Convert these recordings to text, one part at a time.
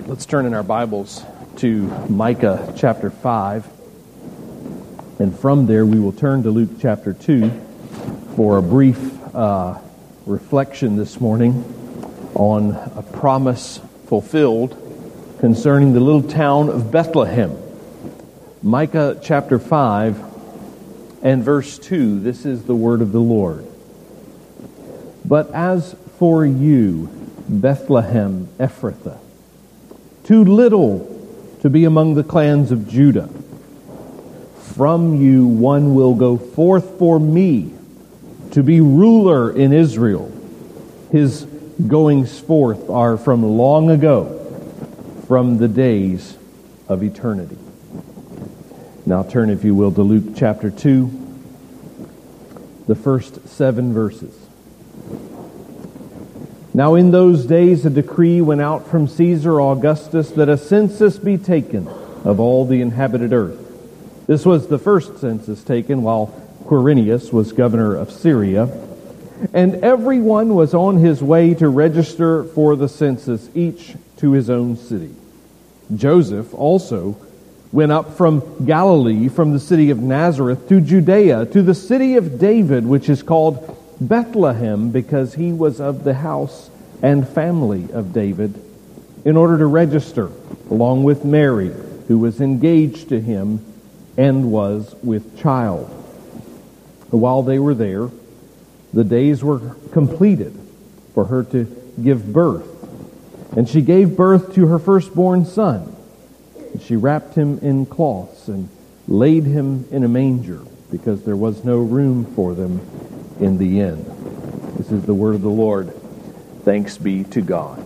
Let's turn in our Bibles to Micah chapter 5. And from there we will turn to Luke chapter 2 for a brief reflection this morning on a promise fulfilled concerning the little town of Bethlehem. Micah chapter 5 and verse 2, this is the word of the Lord. But as for you, Bethlehem Ephrathah, too little to be among the clans of Judah, from you one will go forth for me to be ruler in Israel. His goings forth are from long ago, from the days of eternity. Now turn, if you will, to Luke chapter 2, the first 7 verses. Now in those days a decree went out from Caesar Augustus that a census be taken of all the inhabited earth. This was the first census taken while Quirinius was governor of Syria. And everyone was on his way to register for the census, each to his own city. Joseph also went up from Galilee, from the city of Nazareth to Judea, to the city of David, which is called Bethlehem, because he was of the house and family of David, in order to register along with Mary, who was engaged to him and was with child. While they were there, the days were completed for her to give birth. And she gave birth to her firstborn son. And she wrapped him in cloths and laid him in a manger, because there was no room for them in the inn. This is the word of the Lord. Thanks be to God.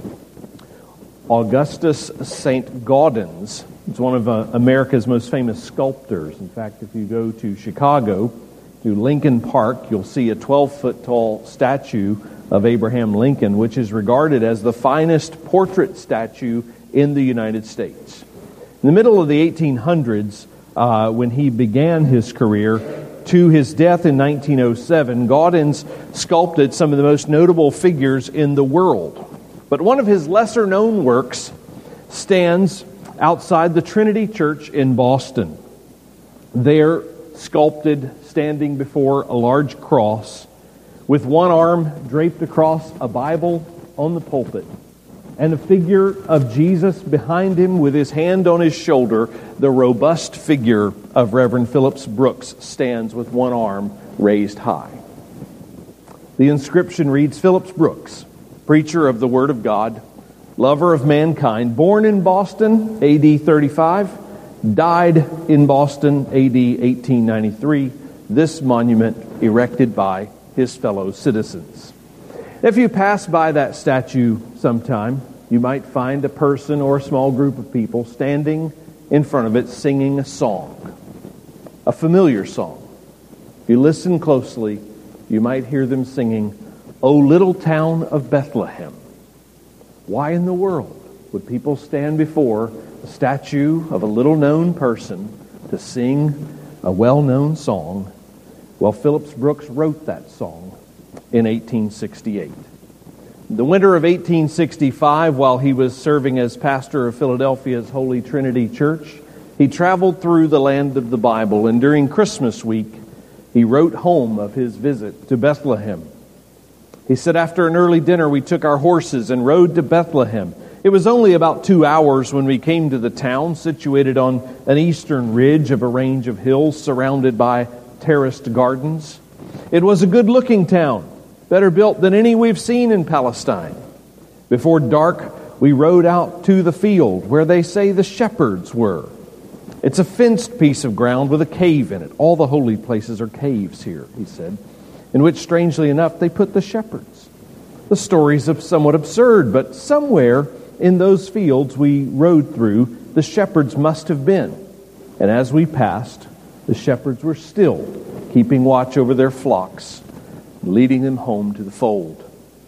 Augustus St. Gaudens is one of America's most famous sculptors. In fact, if you go to Chicago, to Lincoln Park, you'll see a 12-foot tall statue of Abraham Lincoln, which is regarded as the finest portrait statue in the United States. In the middle of the 1800s, when he began his career, to his death in 1907, Gaudens sculpted some of the most notable figures in the world. But one of his lesser-known works stands outside the Trinity Church in Boston. There, sculpted, standing before a large cross, with one arm draped across a Bible on the pulpit, and a figure of Jesus behind him with his hand on his shoulder, the robust figure of Reverend Phillips Brooks stands with one arm raised high. The inscription reads, Phillips Brooks, preacher of the Word of God, lover of mankind, born in Boston, A.D. 35, died in Boston, A.D. 1893, this monument erected by his fellow citizens. If you pass by that statue sometime, you might find a person or a small group of people standing in front of it singing a song, a familiar song. If you listen closely, you might hear them singing, "O little town of Bethlehem." Why in the world would people stand before a statue of a little-known person to sing a well-known song? Well, Phillips Brooks wrote that song in 1868. The winter of 1865, while he was serving as pastor of Philadelphia's Holy Trinity Church, he traveled through the land of the Bible, and during Christmas week, he wrote home of his visit to Bethlehem. He said, after an early dinner, we took our horses and rode to Bethlehem. It was only about 2 hours when we came to the town, situated on an eastern ridge of a range of hills surrounded by terraced gardens. It was a good-looking town, better built than any we've seen in Palestine. Before dark, we rode out to the field where they say the shepherds were. It's a fenced piece of ground with a cave in it. All the holy places are caves here, he said, in which, strangely enough, they put the shepherds. The story's somewhat absurd, but somewhere in those fields we rode through, the shepherds must have been. And as we passed, the shepherds were still keeping watch over their flocks, leading them home to the fold.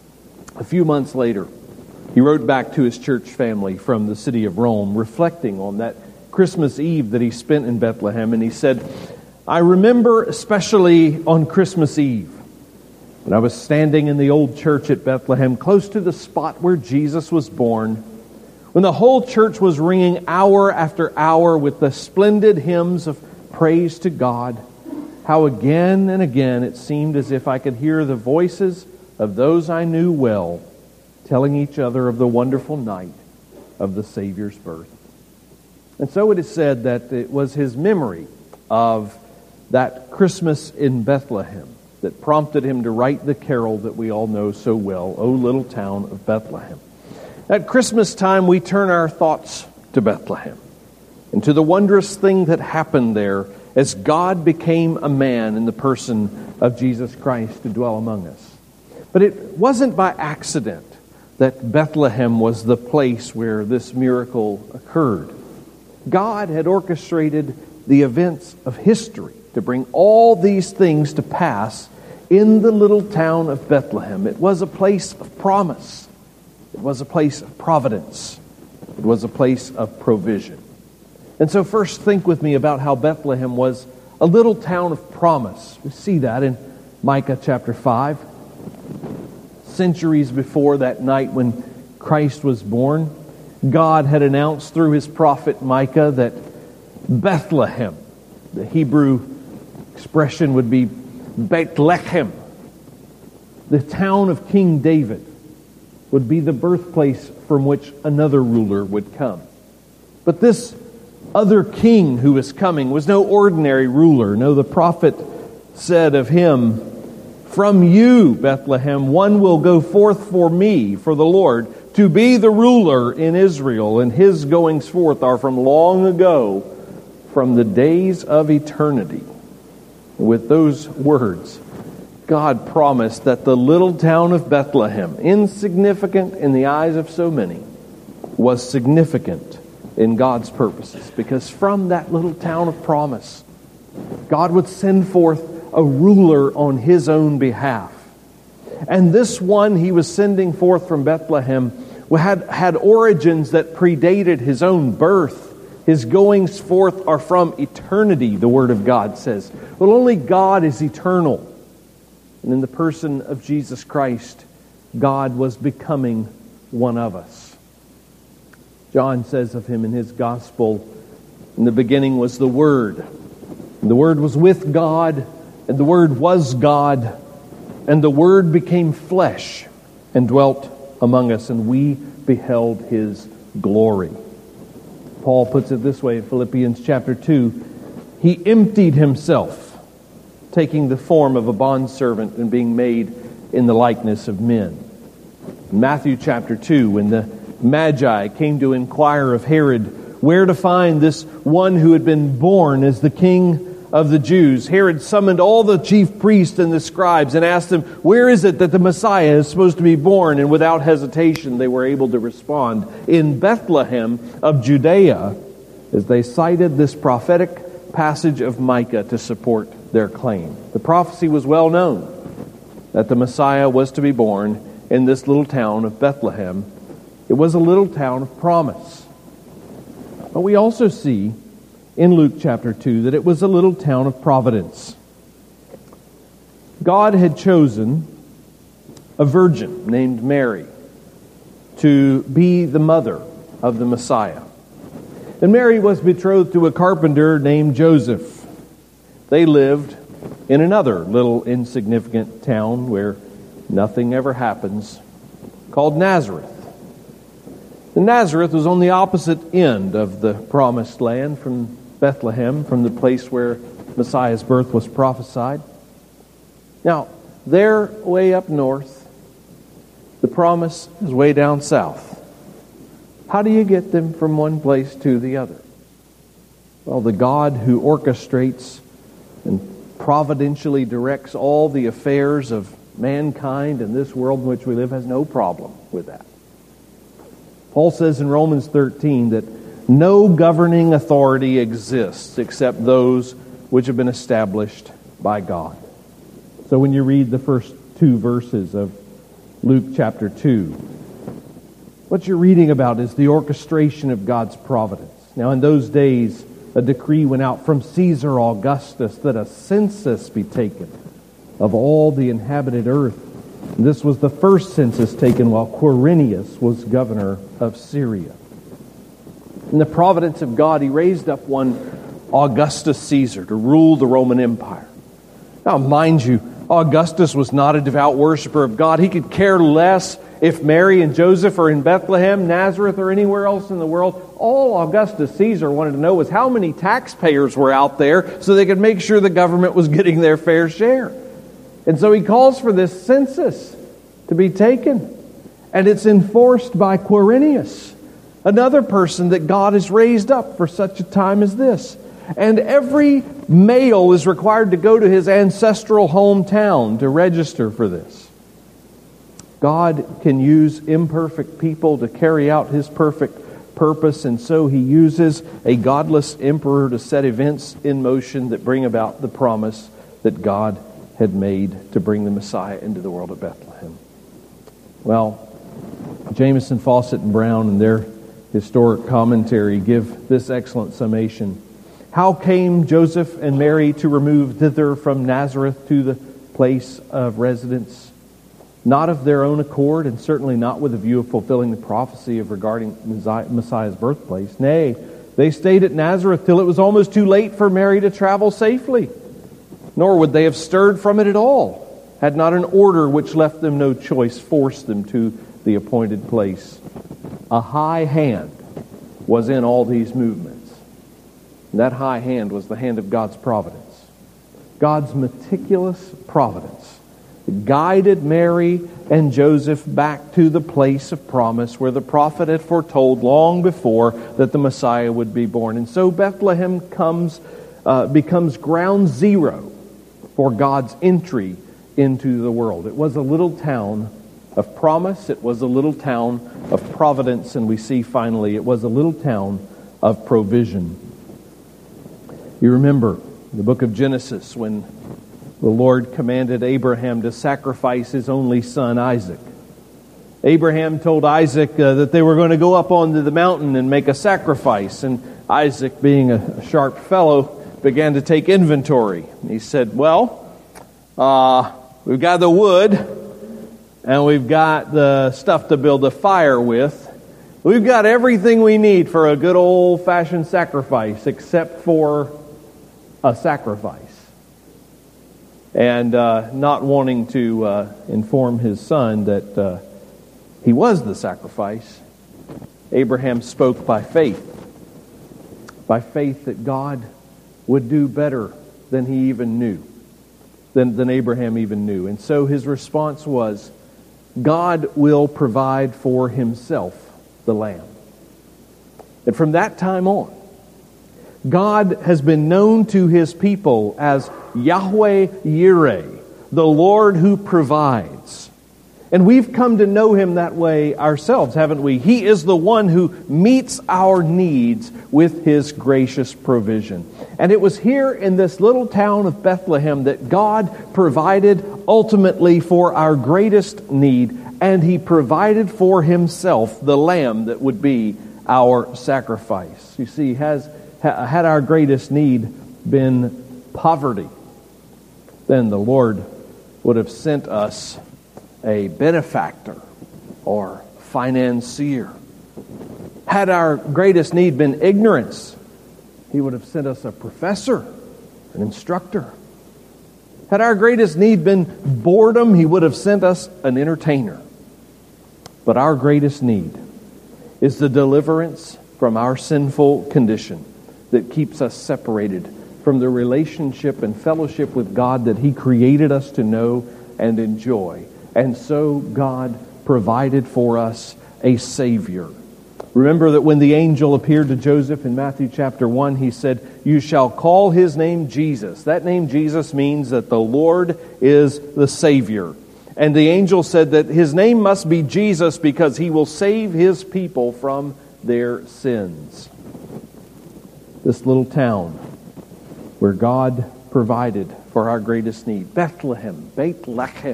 A few months later, he wrote back to his church family from the city of Rome, reflecting on that Christmas Eve that he spent in Bethlehem, and he said, I remember especially on Christmas Eve, when I was standing in the old church at Bethlehem, close to the spot where Jesus was born, when the whole church was ringing hour after hour with the splendid hymns of praise to God, how again and again it seemed as if I could hear the voices of those I knew well telling each other of the wonderful night of the Savior's birth. And so it is said that it was his memory of that Christmas in Bethlehem that prompted him to write the carol that we all know so well, O Little Town of Bethlehem. At Christmas time, we turn our thoughts to Bethlehem and to the wondrous thing that happened there as God became a man in the person of Jesus Christ to dwell among us. But it wasn't by accident that Bethlehem was the place where this miracle occurred. God had orchestrated the events of history to bring all these things to pass in the little town of Bethlehem. It was a place of promise. It was a place of providence. It was a place of provision. And so first think with me about how Bethlehem was a little town of promise. We see that in Micah chapter 5. Centuries before that night when Christ was born, God had announced through his prophet Micah that Bethlehem, the Hebrew expression would be Bethlehem, the town of King David, would be the birthplace from which another ruler would come. But this other king who was coming was no ordinary ruler. No, the prophet said of him, "From you, Bethlehem, one will go forth for me, for the Lord, to be the ruler in Israel, and his goings forth are from long ago, from the days of eternity." With those words, God promised that the little town of Bethlehem, insignificant in the eyes of so many, was significant in God's purposes. Because from that little town of promise, God would send forth a ruler on his own behalf. And this one he was sending forth from Bethlehem had origins that predated his own birth. His goings forth are from eternity, the Word of God says. Well, only God is eternal. And in the person of Jesus Christ, God was becoming one of us. John says of him in his gospel, "In the beginning was the Word, and the Word was with God, and the Word was God, and the Word became flesh and dwelt among us, and we beheld his glory." Paul puts it this way in Philippians chapter 2, "He emptied himself, taking the form of a bondservant and being made in the likeness of men." In Matthew chapter 2, when the Magi came to inquire of Herod where to find this one who had been born as the king of the Jews, Herod summoned all the chief priests and the scribes and asked them, "Where is it that the Messiah is supposed to be born?" And without hesitation, they were able to respond, "In Bethlehem of Judea," as they cited this prophetic passage of Micah to support their claim. The prophecy was well known that the Messiah was to be born in this little town of Bethlehem. It was a little town of promise. But we also see in Luke chapter 2 that it was a little town of providence. God had chosen a virgin named Mary to be the mother of the Messiah. And Mary was betrothed to a carpenter named Joseph. They lived in another little insignificant town where nothing ever happens, called Nazareth. And Nazareth was on the opposite end of the promised land from Bethlehem, from the place where Messiah's birth was prophesied. Now, they're way up north. The promise is way down south. How do you get them from one place to the other? Well, the God who orchestrates and providentially directs all the affairs of mankind in this world in which we live has no problem with that. Paul says in Romans 13 that no governing authority exists except those which have been established by God. So when you read the first two verses of Luke chapter 2, what you're reading about is the orchestration of God's providence. Now in those days, a decree went out from Caesar Augustus that a census be taken of all the inhabited earth. And this was the first census taken while Quirinius was governor of Syria. In the providence of God, He raised up one Augustus Caesar to rule the Roman Empire. Now, mind you, Augustus was not a devout worshiper of God. He could care less if Mary and Joseph are in Bethlehem, Nazareth, or anywhere else in the world. All Augustus Caesar wanted to know was how many taxpayers were out there so they could make sure the government was getting their fair share. And so he calls for this census to be taken. And it's enforced by Quirinius, another person that God has raised up for such a time as this. And every male is required to go to his ancestral hometown to register for this. God can use imperfect people to carry out His perfect purpose, and so He uses a godless emperor to set events in motion that bring about the promise that God had made to bring the Messiah into the world at Bethlehem. Well, Jamieson, Fawcett, and Brown in their historic commentary give this excellent summation. How came Joseph and Mary to remove thither from Nazareth to the place of residence? Not of their own accord, and certainly not with a view of fulfilling the prophecy of regarding Messiah's birthplace. Nay, they stayed at Nazareth till it was almost too late for Mary to travel safely. Nor would they have stirred from it at all, had not an order which left them no choice forced them to the appointed place. A high hand was in all these movements. And that high hand was the hand of God's providence. God's meticulous providence guided Mary and Joseph back to the place of promise where the prophet had foretold long before that the Messiah would be born. And so Bethlehem becomes ground zero for God's entry into the world. It was a little town of promise. It was a little town of providence. And we see finally it was a little town of provision. You remember the book of Genesis when the Lord commanded Abraham to sacrifice his only son, Isaac. Abraham told Isaac that they were going to go up onto the mountain and make a sacrifice. And Isaac, being a sharp fellow, began to take inventory. He said, well, we've got the wood and we've got the stuff to build a fire with. We've got everything we need for a good old-fashioned sacrifice except for a sacrifice. And not wanting to inform his son that he was the sacrifice, Abraham spoke by faith that God would do better than he even knew, than Abraham even knew. And so his response was, God will provide for Himself the lamb. And from that time on, God has been known to His people as Yahweh Yireh, the Lord who provides. And we've come to know Him that way ourselves, haven't we? He is the one who meets our needs with His gracious provision. And it was here in this little town of Bethlehem that God provided ultimately for our greatest need, and He provided for Himself the lamb that would be our sacrifice. You see, had our greatest need been poverty, then the Lord would have sent us a benefactor or financier. Had our greatest need been ignorance, He would have sent us a professor, an instructor. Had our greatest need been boredom, He would have sent us an entertainer. But our greatest need is the deliverance from our sinful condition that keeps us separated from the relationship and fellowship with God that He created us to know and enjoy. And so God provided for us a Savior. Remember that when the angel appeared to Joseph in Matthew chapter 1, he said, "You shall call His name Jesus." That name Jesus means that the Lord is the Savior. And the angel said that His name must be Jesus because He will save His people from their sins. This little town where God provided for our greatest need. Bethlehem, Beit Lechem.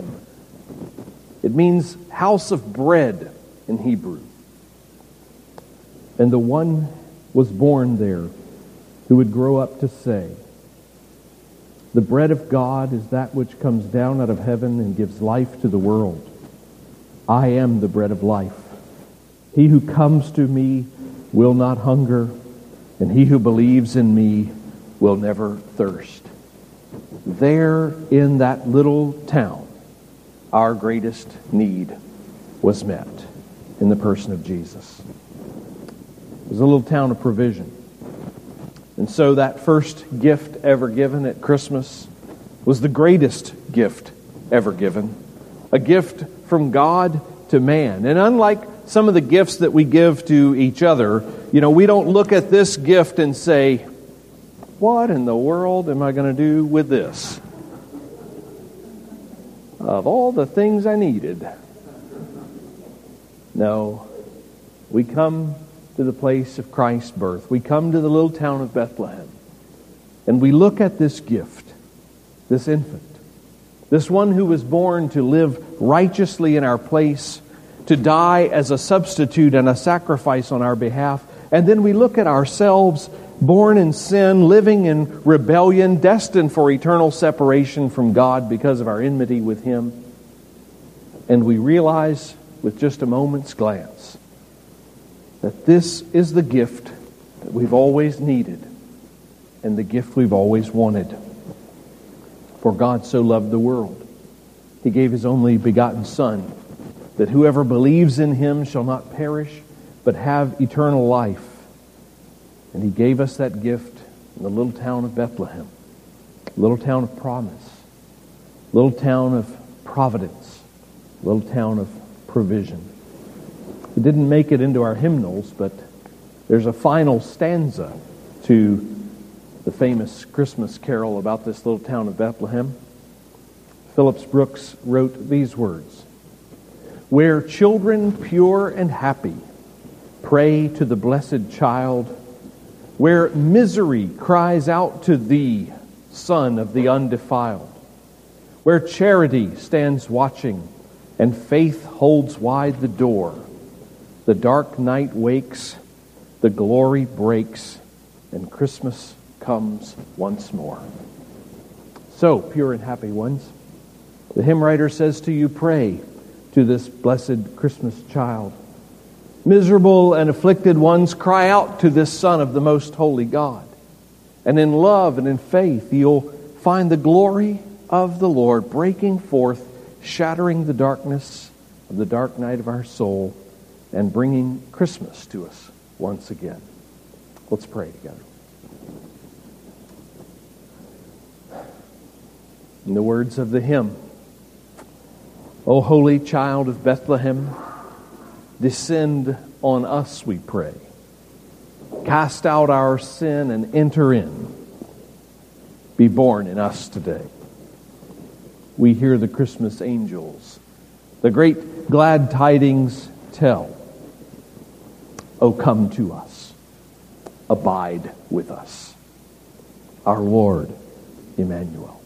It means house of bread in Hebrew. And the one was born there who would grow up to say, "The bread of God is that which comes down out of heaven and gives life to the world. I am the bread of life. He who comes to me will not hunger, and he who believes in me will never thirst. There in that little town, our greatest need was met in the person of Jesus. It was a little town of provision. And so that first gift ever given at Christmas was the greatest gift ever given. A gift from God to man. And unlike some of the gifts that we give to each other, we don't look at this gift and say, what in the world am I going to do with this? Of all the things I needed. No, we come to the place of Christ's birth. We come to the little town of Bethlehem. And we look at this gift, this infant, this one who was born to live righteously in our place, to die as a substitute and a sacrifice on our behalf. And then we look at ourselves, born in sin, living in rebellion, destined for eternal separation from God because of our enmity with Him. And we realize with just a moment's glance that this is the gift that we've always needed and the gift we've always wanted. For God so loved the world, He gave His only begotten Son, that whoever believes in Him shall not perish, but have eternal life. And He gave us that gift in the little town of Bethlehem, little town of promise, little town of providence, little town of provision. It didn't make it into our hymnals, but there's a final stanza to the famous Christmas carol about this little town of Bethlehem. Phillips Brooks wrote these words: "Where children pure and happy pray to the blessed child, where misery cries out to Thee, Son of the undefiled, where charity stands watching and faith holds wide the door, the dark night wakes, the glory breaks, and Christmas comes once more." So, pure and happy ones, the hymn writer says to you, pray to this blessed Christmas child. Miserable and afflicted ones, cry out to this Son of the most holy God. And in love and in faith, you'll find the glory of the Lord breaking forth, shattering the darkness of the dark night of our soul, and bringing Christmas to us once again. Let's pray together. In the words of the hymn, O holy child of Bethlehem, descend on us, we pray. Cast out our sin and enter in. Be born in us today. We hear the Christmas angels, the great glad tidings tell. O come to us. Abide with us. Our Lord, Emmanuel.